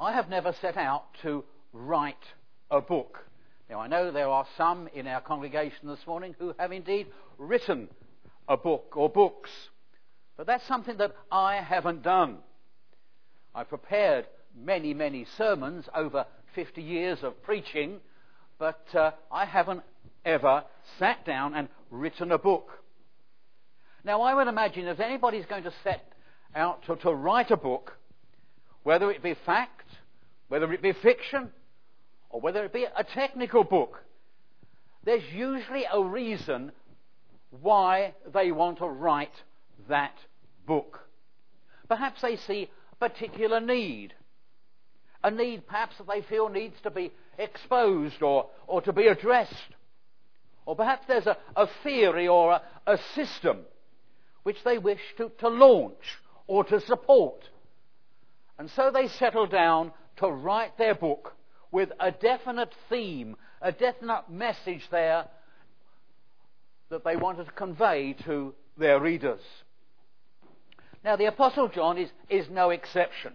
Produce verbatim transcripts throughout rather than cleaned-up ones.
I have never set out to write a book. Now, I know there are some in our congregation this morning who have indeed written a book or books, but that's something that I haven't done. I prepared many, many sermons over fifty years of preaching, but uh, I haven't ever sat down and written a book. Now, I would imagine if anybody's going to set out to, to write a book, whether it be fact, whether it be fiction, or whether it be a technical book, there's usually a reason why they want to write that book. Perhaps they see a particular need, a need perhaps that they feel needs to be exposed or, or to be addressed. Or perhaps there's a, a theory or a, a system which they wish to, to launch or to support. And so they settle down to write their book with a definite theme, a definite message there that they wanted to convey to their readers. Now, the Apostle John is, is no exception.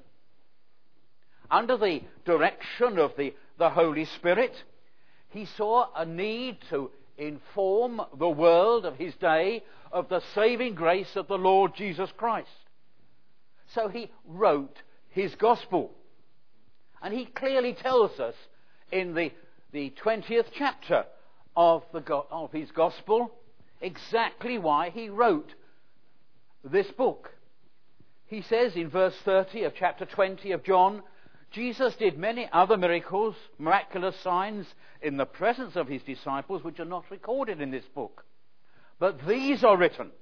Under the direction of the, the Holy Spirit, he saw a need to inform the world of his day of the saving grace of the Lord Jesus Christ. So he wrote his gospel. And he clearly tells us in the, the twentieth chapter of, the, of his gospel exactly why he wrote this book. He says in verse thirty of chapter twenty of John, Jesus did many other miracles, miraculous signs in the presence of his disciples, which are not recorded in this book. But these are written,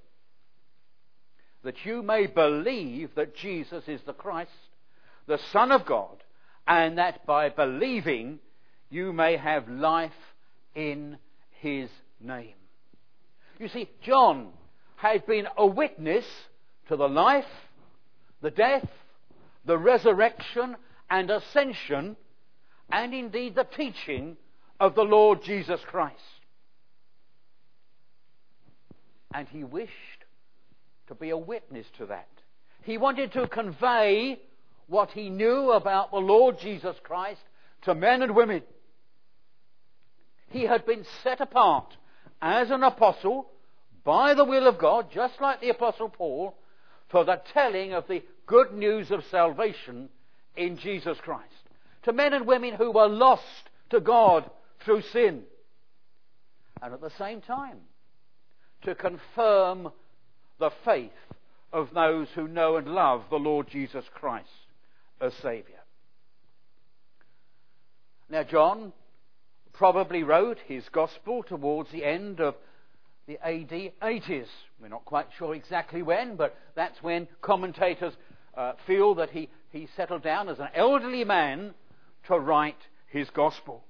that you may believe that Jesus is the Christ, the Son of God, and that by believing you may have life in his name. You see, John had been a witness to the life, the death, the resurrection and ascension, and indeed the teaching of the Lord Jesus Christ. And he wished to be a witness to that. He wanted to convey what he knew about the Lord Jesus Christ to men and women. He had been set apart as an apostle by the will of God, just like the Apostle Paul, for the telling of the good news of salvation in Jesus Christ, to men and women who were lost to God through sin, and at the same time to confirm the faith of those who know and love the Lord Jesus Christ as Saviour. Now, John probably wrote his gospel towards the end of the A D eighties. We're not quite sure exactly when, but that's when commentators uh, feel that he, he settled down as an elderly man to write his gospel.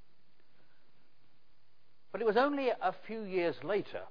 But it was only a few years later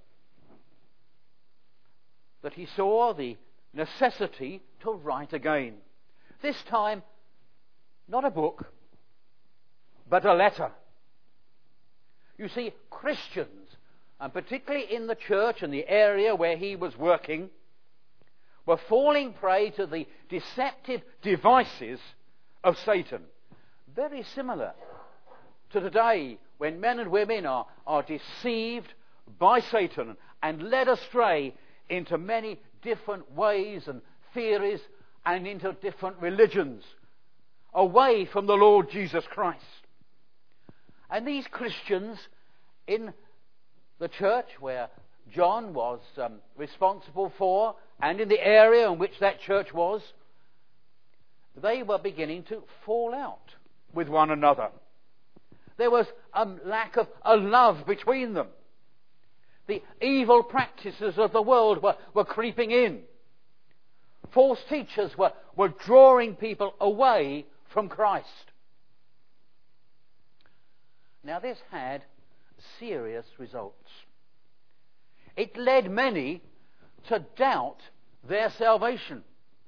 that he saw the necessity to write again. This time, not a book, but a letter. You see, Christians, and particularly in the church and the area where he was working, were falling prey to the deceptive devices of Satan. Very similar to today, when men and women are, are deceived by Satan and led astray into many different ways and theories and into different religions, away from the Lord Jesus Christ. And these Christians in the church where John was um, responsible for, and in the area in which that church was, they were beginning to fall out with one another. There was a lack of a love between them. The evil practices of the world were, were creeping in. False teachers were, were drawing people away from Christ. Now, this had serious results. It led many to doubt their salvation.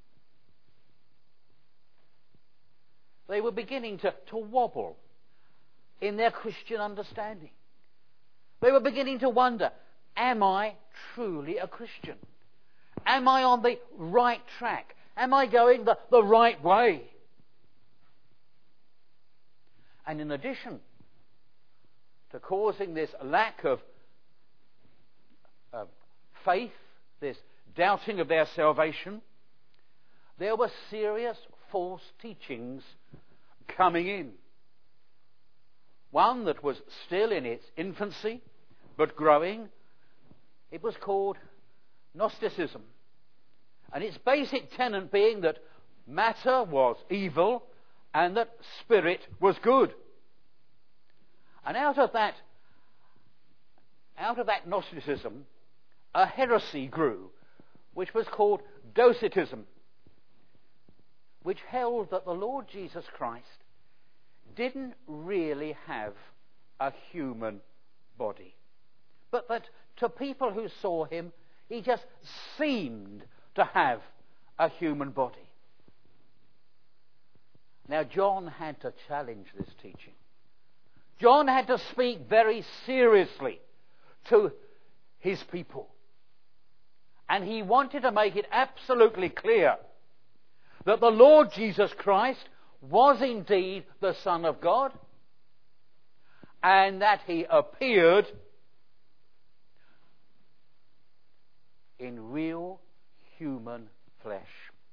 They were beginning to, to wobble in their Christian understanding. They were beginning to wonder, am I truly a Christian? Am I on the right track? Am I going the, the right way? And in addition to causing this lack of uh, faith, this doubting of their salvation, there were serious false teachings coming in. One that was still in its infancy, but growing. It was called Gnosticism. And its basic tenet being that matter was evil and that spirit was good. And out of that, out of that Gnosticism, a heresy grew, which was called Docetism, which held that the Lord Jesus Christ didn't really have a human body, but that to people who saw him, he just seemed to have a human body. Now, John had to challenge this teaching. John had to speak very seriously to his people. And he wanted to make it absolutely clear that the Lord Jesus Christ was indeed the Son of God, and that he appeared in real human flesh.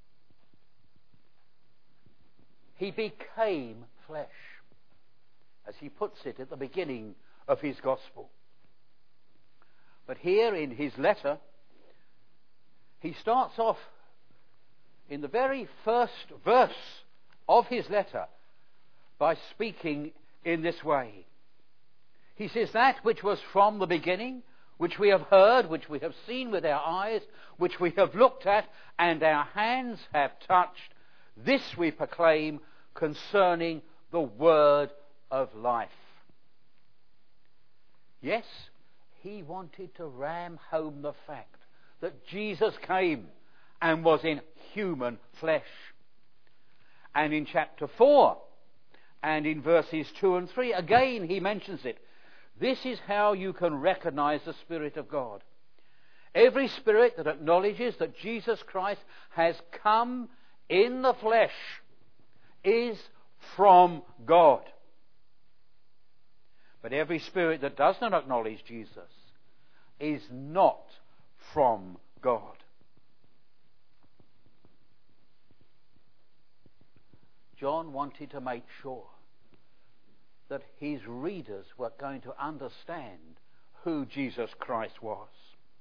He became flesh, as he puts it at the beginning of his gospel. But here in his letter, he starts off in the very first verse of his letter by speaking in this way. He says, that which was from the beginning, which we have heard, which we have seen with our eyes, which we have looked at, and our hands have touched, this we proclaim concerning the word of life. Yes, he wanted to ram home the fact that Jesus came and was in human flesh. And in chapter four and in verses two and three, again he mentions it. This is how you can recognize the Spirit of God. Every spirit that acknowledges that Jesus Christ has come in the flesh is from God. But every spirit that does not acknowledge Jesus is not from God. John wanted to make sure that his readers were going to understand who Jesus Christ was.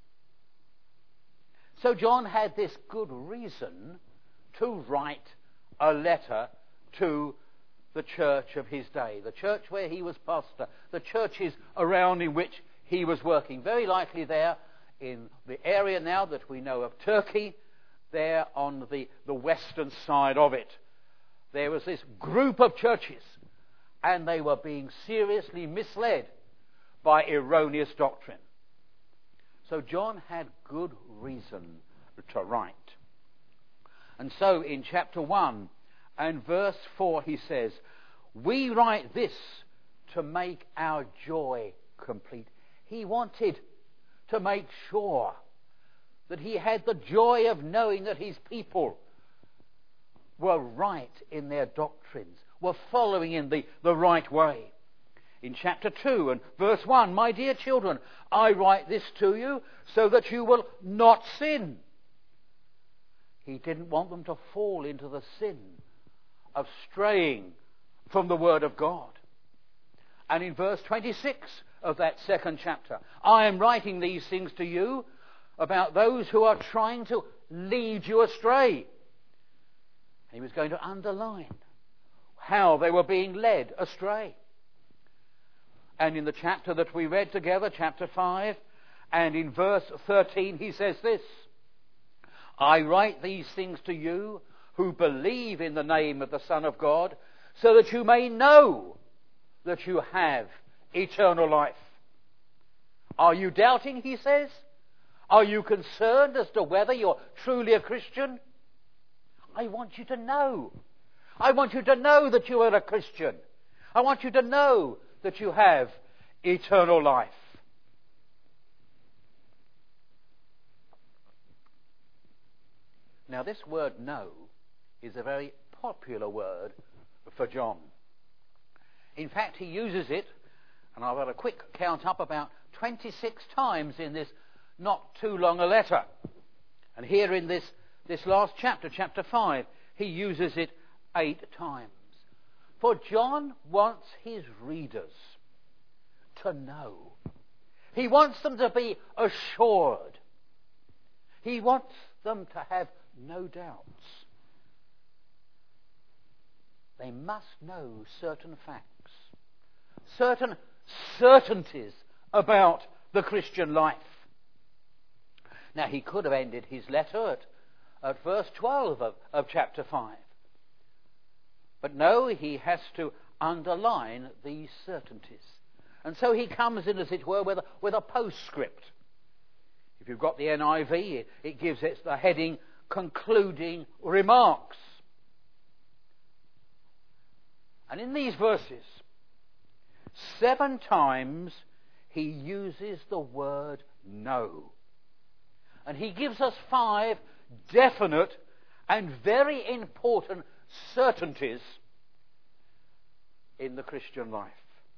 So John had this good reason to write a letter to the church of his day, the church where he was pastor, the churches around in which he was working. Very likely there in the area now that we know of Turkey, there on the, the western side of it. There was this group of churches, and they were being seriously misled by erroneous doctrine. So John had good reason to write. And so in chapter one and verse four he says, we write this to make our joy complete. He wanted to make sure that he had the joy of knowing that his people were right in their doctrines, were following in the, the right way. In chapter two and verse one, my dear children, I write this to you so that you will not sin. He didn't want them to fall into the sin of straying from the Word of God. And in verse twenty-six of that second chapter, I am writing these things to you about those who are trying to lead you astray. He was going to underline how they were being led astray. And in the chapter that we read together, chapter five, and in verse thirteen, he says this, I write these things to you who believe in the name of the Son of God, so that you may know that you have eternal life. Are you doubting, he says? Are you concerned as to whether you're truly a Christian? I want you to know. I want you to know that you are a Christian. I want you to know that you have eternal life. Now, this word know is a very popular word for John. In fact, he uses it, and I've had a quick count up, about twenty-six times in this not too long a letter. And here in this, this last chapter, chapter five, he uses it eight times. For John wants his readers to know. He wants them to be assured. He wants them to have no doubts. They must know certain facts, certain certainties about the Christian life. Now, he could have ended his letter at, at verse twelve of, of chapter five. But no, he has to underline these certainties. And so he comes in, as it were, with a, with a postscript. If you've got the N I V, it, it gives it the heading, Concluding Remarks. And in these verses, seven times he uses the word no. And he gives us five definite and very important certainties in the Christian life.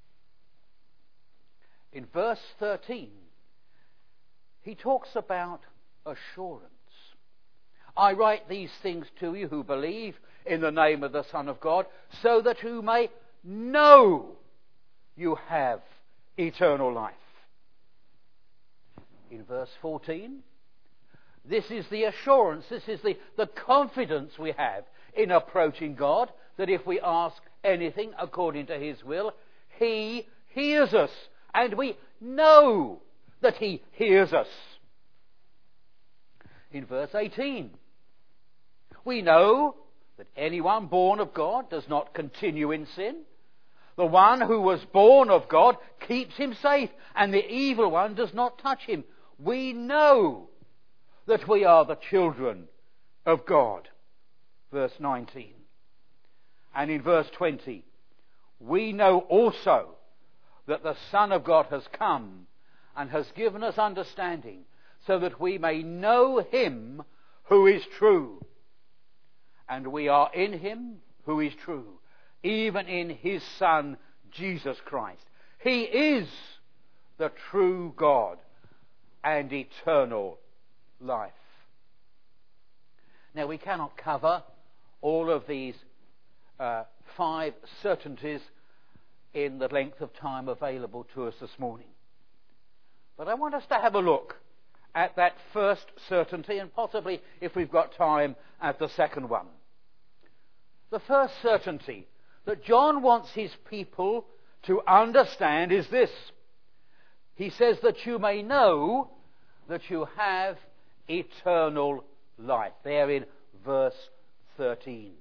In verse thirteen, he talks about assurance. I write these things to you who believe in the name of the Son of God, so that you may know you have eternal life. In verse fourteen, this is the assurance, this is the, the confidence we have in approaching God, that if we ask anything according to his will, he hears us, and we know that he hears us. In verse eighteen, we know that anyone born of God does not continue in sin. The one who was born of God keeps him safe, and the evil one does not touch him. We know that we are the children of God. Verse nineteen. And in verse twenty, we know also that the Son of God has come and has given us understanding, so that we may know him who is true. And we are in him who is true, even in his Son, Jesus Christ. He is the true God and eternal life. Now, we cannot cover all of these uh, five certainties in the length of time available to us this morning. But I want us to have a look at that first certainty, and possibly, if we've got time, at the second one. The first certainty that John wants his people to understand is this. He says that you may know that you have eternal life. There in verse thirteen.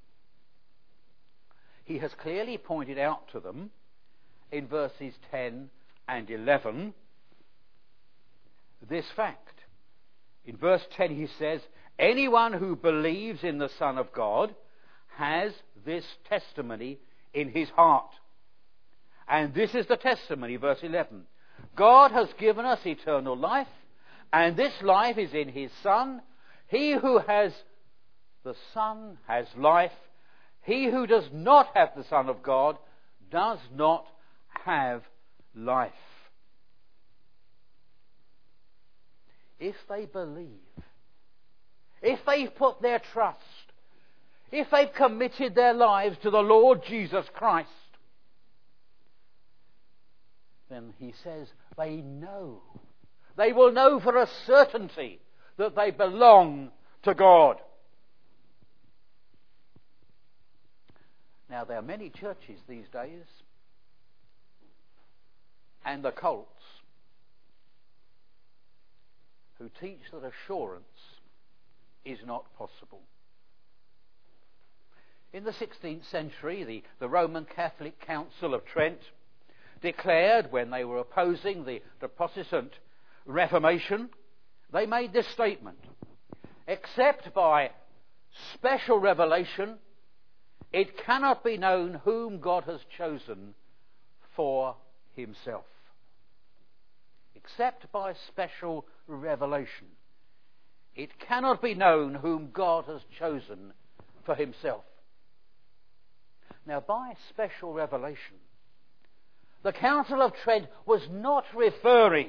He has clearly pointed out to them in verses ten and eleven this fact. In verse ten he says, anyone who believes in the Son of God has this testimony in his heart. And this is the testimony, verse eleven. God has given us eternal life, and this life is in his Son. He who has the Son has life. He who does not have the Son of God does not have life. If they believe, if they've put their trust, if they've committed their lives to the Lord Jesus Christ, then he says they know. They will know for a certainty that they belong to God. Now, there are many churches these days, and the cults, who teach that assurance is not possible. In the sixteenth century, the, the Roman Catholic Council of Trent declared, when they were opposing the, the Protestant Reformation, they made this statement: except by special revelation, it cannot be known whom God has chosen for himself. Except by special revelation, it cannot be known whom God has chosen for himself. Now, by special revelation, The Council of Trent was not referring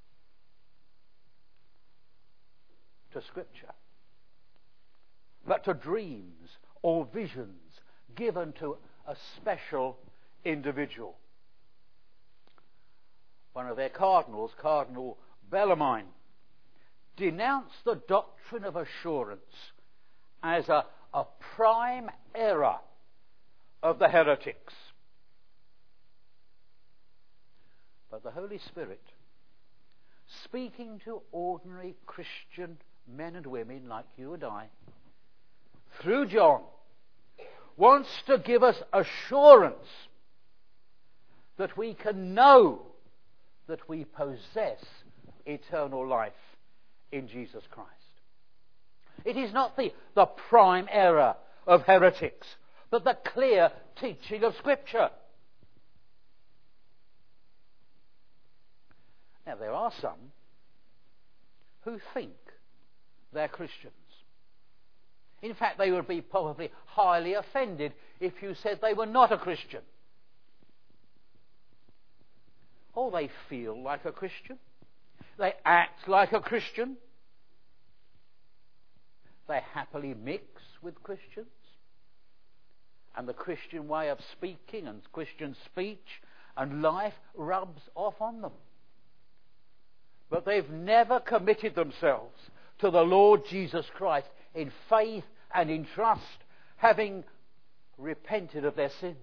to Scripture, but to dreams or visions given to a special individual. One of their cardinals, Cardinal Bellarmine, denounced the doctrine of assurance as a, a prime error of the heretics. But the Holy Spirit, speaking to ordinary Christian men and women like you and I, through John, wants to give us assurance that we can know that we possess eternal life in Jesus Christ. It is not the, the prime error of heretics, but the clear teaching of Scripture. Now, there are some who think they're Christians. In fact, they would be probably highly offended if you said they were not a Christian. Oh, they feel like a Christian. They act like a Christian. They happily mix with Christians. And the Christian way of speaking and Christian speech and life rubs off on them. But they've never committed themselves to the Lord Jesus Christ in faith and in trust, having repented of their sins.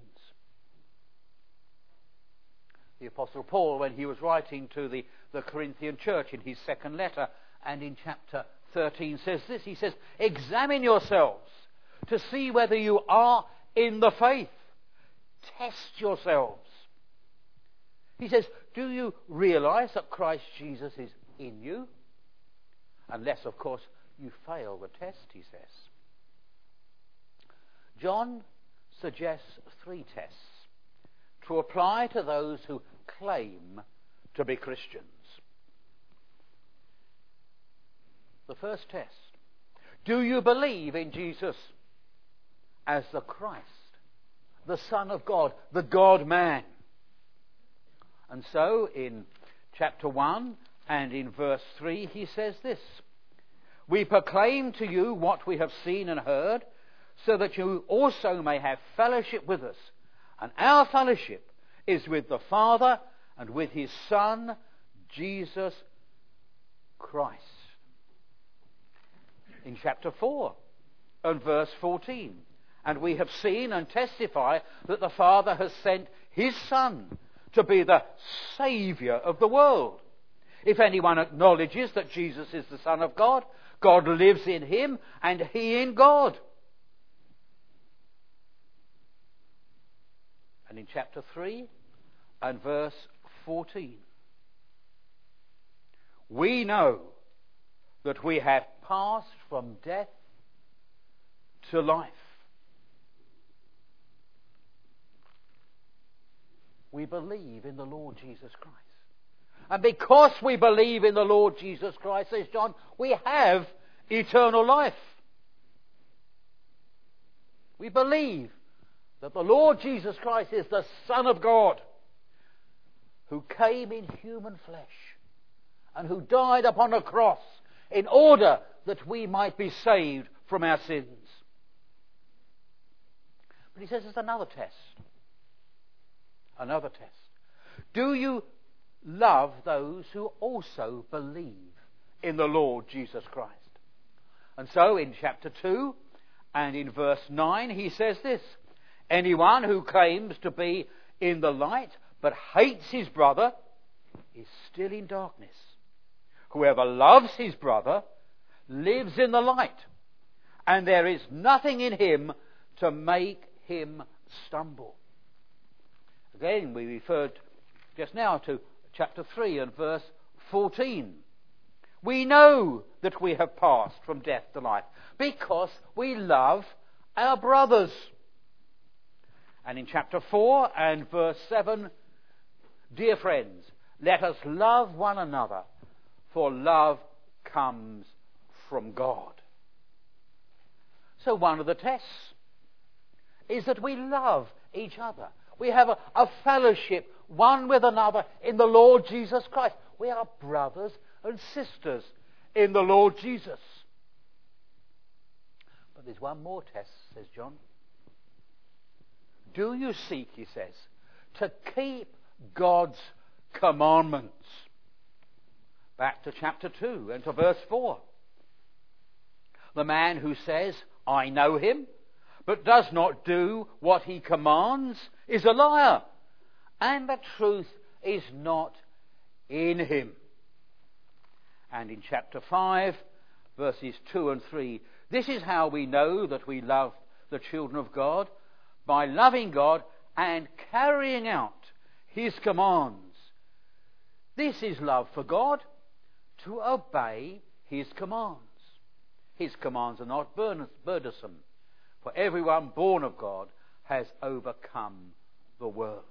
The Apostle Paul, when he was writing to the, the Corinthian church in his second letter, and in chapter thirteen says this, he says, "Examine yourselves to see whether you are in the faith. Test yourselves." He says, "Do you realize that Christ Jesus is in you? Unless, of course, you fail the test," he says. John suggests three tests to apply to those who claim to be Christians. The first test: do you believe in Jesus as the Christ, the Son of God, the God-man? And so in chapter one and in verse three he says this: "We proclaim to you what we have seen and heard, so that you also may have fellowship with us. And our fellowship is with the Father and with his Son, Jesus Christ." In chapter four and verse fourteen, "And we have seen and testify that the Father has sent his Son to be the Saviour of the world. If anyone acknowledges that Jesus is the Son of God, God lives in him and he in God." And in chapter three and verse fourteen, "We know that we have passed from death to life." We believe in the Lord Jesus Christ. And because we believe in the Lord Jesus Christ, says John, we have eternal life. We believe that the Lord Jesus Christ is the Son of God, who came in human flesh and who died upon a cross in order that we might be saved from our sins. But he says there's another test. Another test. Do you love those who also believe in the Lord Jesus Christ? And so in chapter two and in verse nine he says this: "Anyone who claims to be in the light but hates his brother is still in darkness. Whoever loves his brother lives in the light, and there is nothing in him to make him stumble." Again, we referred just now to chapter three and verse fourteen. "We know that we have passed from death to life because we love our brothers." And in chapter four and verse seven, "Dear friends, let us love one another, for love comes from God." So one of the tests is that we love each other. We have a, a fellowship one with another in the Lord Jesus Christ. We are brothers and sisters in the Lord Jesus. But there's one more test, says John. Do you seek, he says, to keep God's commandments? Back to chapter two and to verse four. The man who says, I know him, but does not do what he commands is a liar, and the truth is not in him. And in chapter five, verses two and three, this is how we know that we love the children of God, by loving God and carrying out his commands. This is love for God, to obey his commands. His commands are not burdensome, for everyone born of God has overcome the world.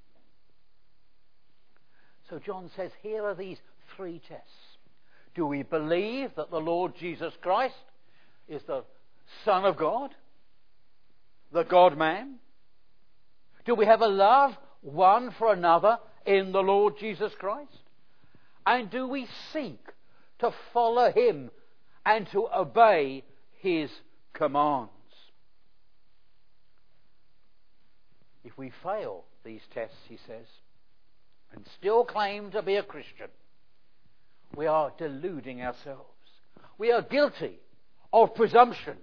So John says, here are these three tests. Do we believe that the Lord Jesus Christ is the Son of God, the God-man? Do we have a love one for another in the Lord Jesus Christ? And do we seek to follow him and to obey his commands? If we fail these tests, he says, and still claim to be a Christian, we are deluding ourselves. We are guilty of presumption.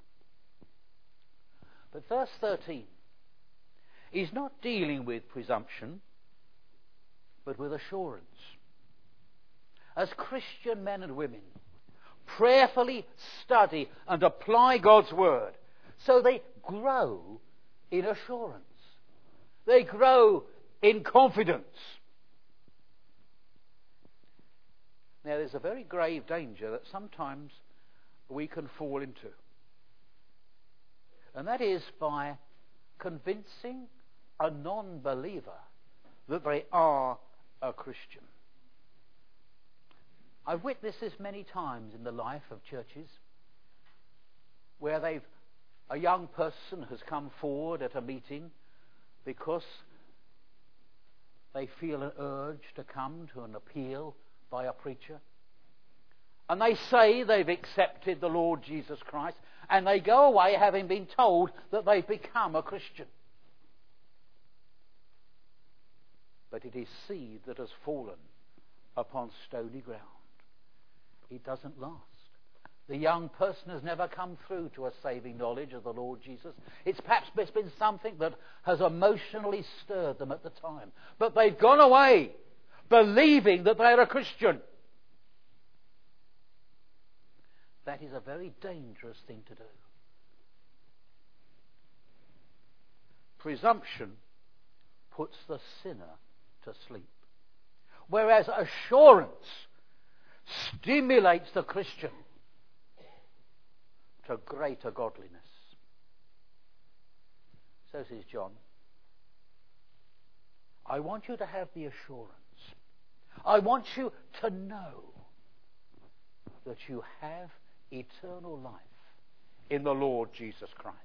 But verse thirteen is not dealing with presumption, but with assurance. As Christian men and women prayerfully study and apply God's word, so they grow in assurance. They grow in confidence. Now, there's a very grave danger that sometimes we can fall into. And that is by convincing a non-believer that they are a Christian. I've witnessed this many times in the life of churches where they've a young person has come forward at a meeting because they feel an urge to come to an appeal by a preacher. And they say they've accepted the Lord Jesus Christ, and they go away having been told that they've become a Christian. But it is seed that has fallen upon stony ground. It doesn't last. The young person has never come through to a saving knowledge of the Lord Jesus. It's perhaps it's been something that has emotionally stirred them at the time. But they've gone away believing that they're a Christian. That is a very dangerous thing to do. Presumption puts the sinner to sleep, whereas assurance stimulates the Christian to greater godliness. So says John, I want you to have the assurance. I want you to know that you have eternal life in the Lord Jesus Christ.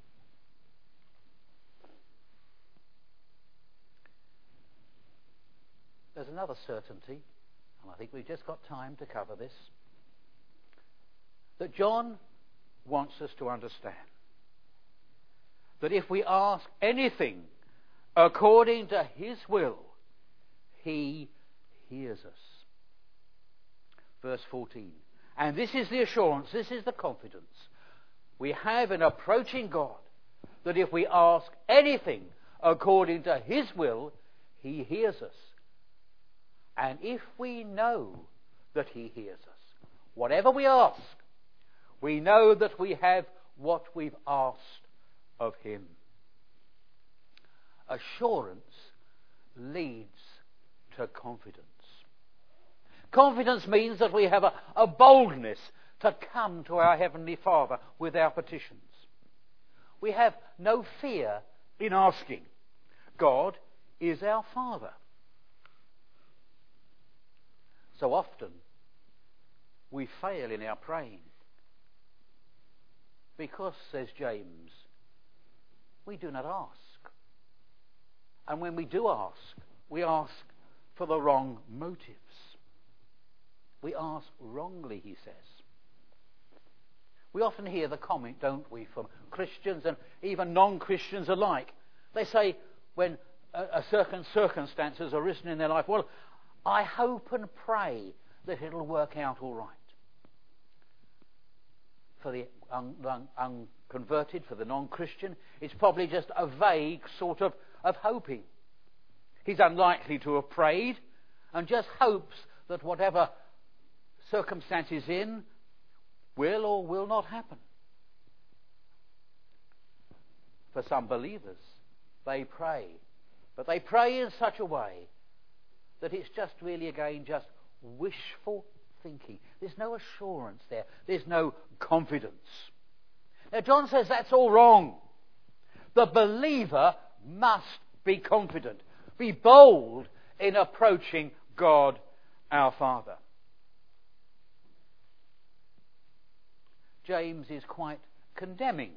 There's another certainty, and I think we've just got time to cover this, that John wants us to understand. That if we ask anything according to his will, he hears us. Verse fourteen. And this is the assurance, this is the confidence we have in approaching God, that if we ask anything according to his will, he hears us. And if we know that he hears us, whatever we ask, we know that we have what we've asked of him. Assurance leads to confidence. Confidence means that we have a, a boldness to come to our Heavenly Father with our petitions. We have no fear in asking. God is our Father. So often we fail in our praying because, says James, we do not ask. And when we do ask, we ask for the wrong motives. We ask wrongly, he says. We often hear the comment, don't we, from Christians and even non-Christians alike. They say, when a, a certain circumstance has arisen in their life, well, I hope and pray that it'll work out all right. For the un, un, unconverted, for the non-Christian, it's probably just a vague sort of, of hoping. He's unlikely to have prayed and just hopes that whatever circumstance is in will or will not happen. For some believers, they pray, but they pray in such a way that it's just really, again, just wishful thinking. There's no assurance there. There's no confidence. Now, John says that's all wrong. The believer must be confident, be bold in approaching God our Father. James is quite condemning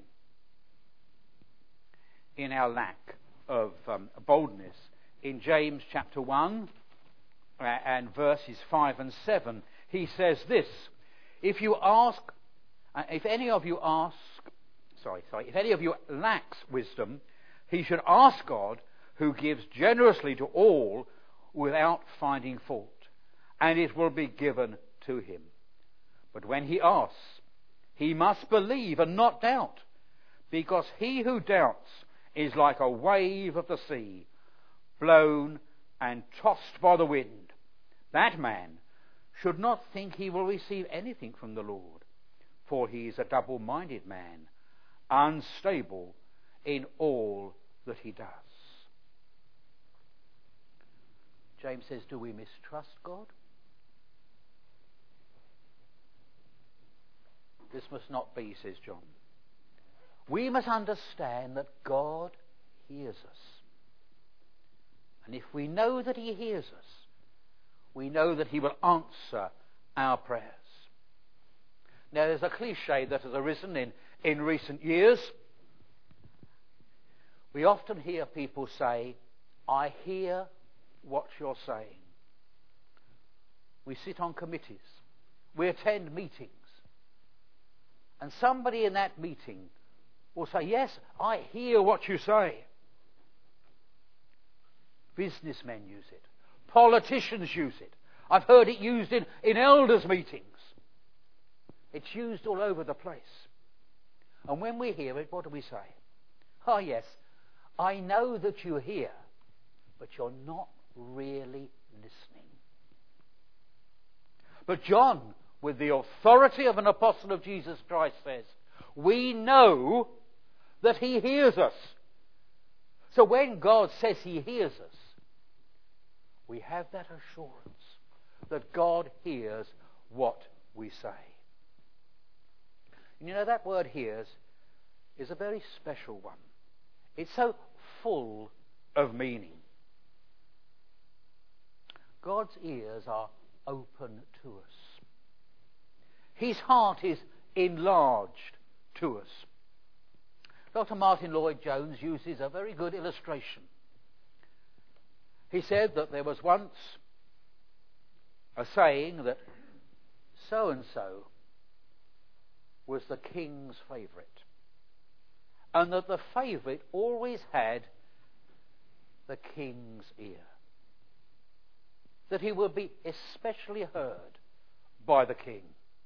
in our lack of um, boldness. In James chapter one uh, and verses five and seven, he says this: If you ask, uh, if any of you ask, sorry, sorry, if any of you lacks wisdom, he should ask God, who gives generously to all without finding fault, and it will be given to him. But when he asks, he must believe and not doubt, because he who doubts is like a wave of the sea, blown and tossed by the wind. That man should not think he will receive anything from the Lord, for he is a double-minded man, unstable in all that he does. James says, do we mistrust God? This must not be, says John. We must understand that God hears us. And if we know that he hears us, we know that he will answer our prayers. Now, there's a cliche that has arisen in, in recent years. We often hear people say, I hear what you're saying. We sit on committees. We attend meetings. And somebody in that meeting will say, yes, I hear what you say. Businessmen use it. Politicians use it. I've heard it used in, in elders' meetings. It's used all over the place. And when we hear it, what do we say? Oh, yes, I know that you hear, but you're not really listening. But John, with the authority of an apostle of Jesus Christ, says, we know that he hears us. So when God says he hears us, we have that assurance that God hears what we say. And you know, that word hears is a very special one. It's so full of meaning. God's ears are open to us. His heart is enlarged to us. Doctor Martin Lloyd-Jones uses a very good illustration. He said that there was once a saying that so-and-so was the king's favourite, and that the favourite always had the king's ear, that he would be especially heard by the king.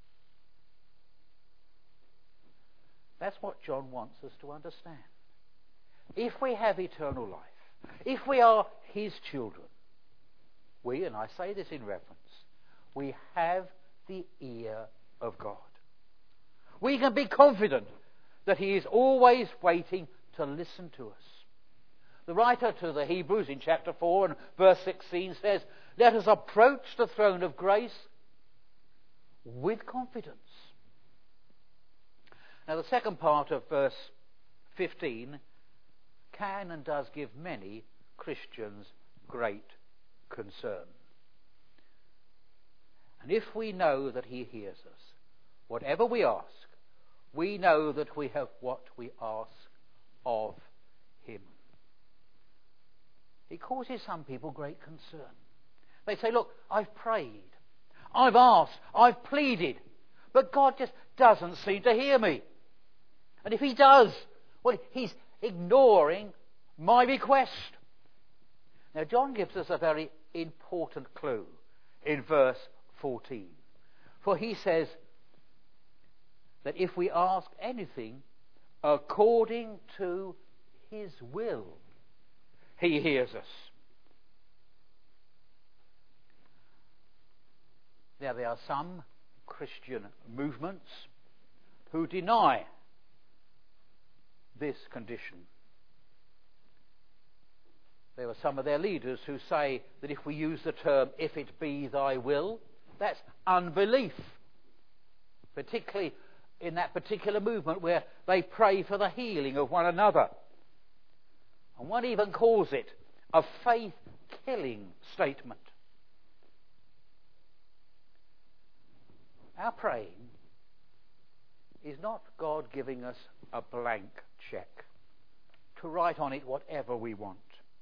That's what John wants us to understand. If we have eternal life, if we are his children, we, and I say this in reverence, we have the ear of God. We can be confident that he is always waiting to listen to us. The writer to the Hebrews in chapter four and verse sixteen says, let us approach the throne of grace with confidence. Now, the second part of verse fifteen can and does give many Christians great concern. And if we know that he hears us, whatever we ask, we know that we have what we ask of him. it causes some people great concern. They say, look, I've prayed, I've asked, I've pleaded, but God just doesn't seem to hear me. And if he does, well, he's ignoring my request. Now, John gives us a very important clue in verse fourteen. For he says that if we ask anything according to his will, he hears us. Now, there are some Christian movements who deny this condition. There are some of their leaders who say that if we use the term, if it be thy will, that's unbelief. Particularly in that particular movement where they pray for the healing of one another. And one even calls it a faith-killing statement. Our praying is not God giving us a blank cheque to write on it whatever we want.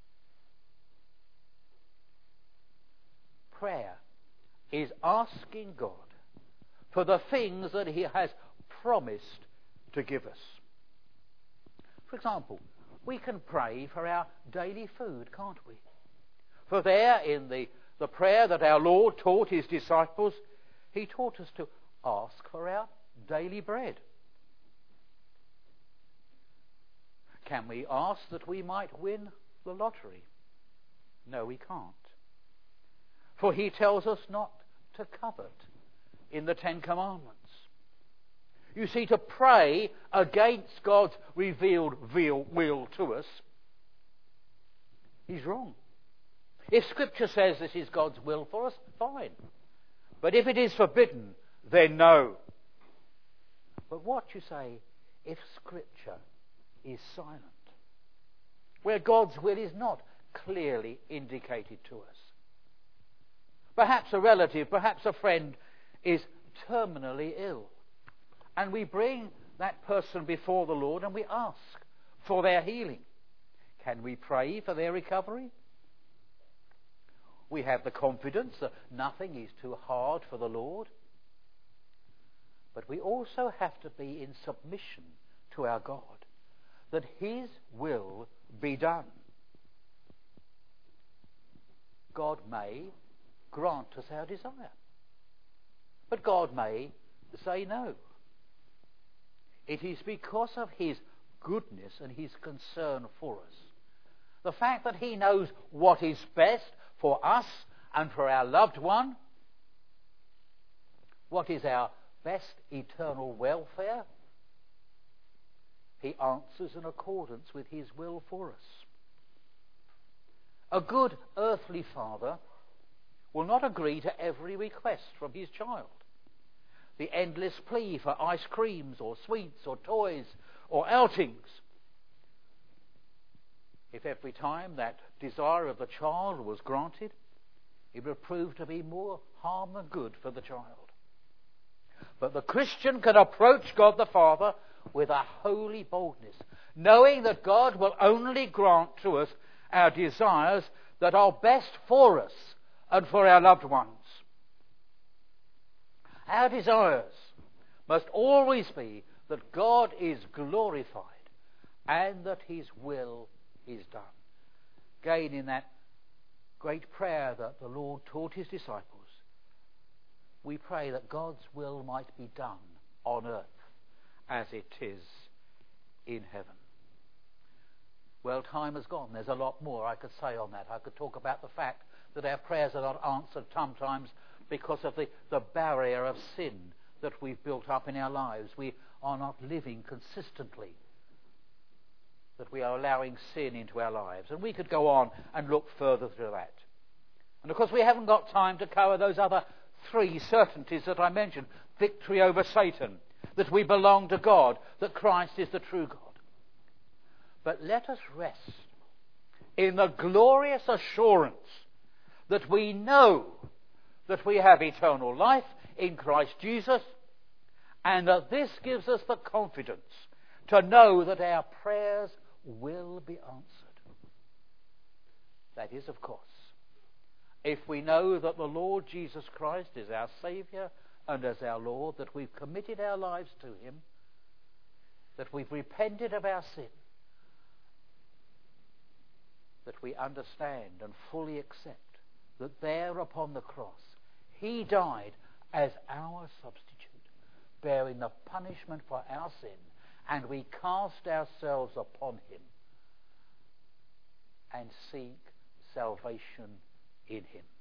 Prayer is asking God for the things that he has promised to give us. For example, we can pray for our daily food, can't we? For there in the, the prayer that our Lord taught his disciples, he taught us to ask for our daily bread. Can we ask that we might win the lottery? No, we can't. For he tells us not to covet in the Ten Commandments. You see, to pray against God's revealed will to us is wrong. If Scripture says this is God's will for us, fine. But if it is forbidden, then no. But what, you say, if Scripture is silent? Where God's will is not clearly indicated to us. Perhaps a relative, perhaps a friend is terminally ill. And we bring that person before the Lord and we ask for their healing. Can we pray for their recovery? We have the confidence that nothing is too hard for the Lord. But we also have to be in submission to our God, that his will be done. God may grant us our desire, but God may say no. It is because of his goodness and his concern for us. The fact that he knows what is best for us and for our loved one, what is our best eternal welfare, he answers in accordance with his will for us. A good earthly father will not agree to every request from his child. The endless plea for ice creams or sweets or toys or outings. If every time that desire of the child was granted, it would prove to be more harm than good for the child. But the Christian can approach God the Father with a holy boldness, knowing that God will only grant to us our desires that are best for us and for our loved ones. Our desires must always be that God is glorified and that his will is done. Again, in that great prayer that the Lord taught his disciples, we pray that God's will might be done on earth as it is in heaven. Well, time has gone. There's a lot more I could say on that. I could talk about the fact that our prayers are not answered sometimes because of the, the barrier of sin that we've built up in our lives. We are not living consistently, that we are allowing sin into our lives. And we could go on and look further through that. And of course we haven't got time to cover those other three certainties that I mentioned. Victory over Satan, that we belong to God, that Christ is the true God. But let us rest in the glorious assurance that we know that we have eternal life in Christ Jesus, and that this gives us the confidence to know that our prayers will be answered. That is, of course, if we know that the Lord Jesus Christ is our Saviour and as our Lord, that we've committed our lives to him, that we've repented of our sin, that we understand and fully accept that there upon the cross he died as our substitute, bearing the punishment for our sin, and we cast ourselves upon him and seek salvation in him.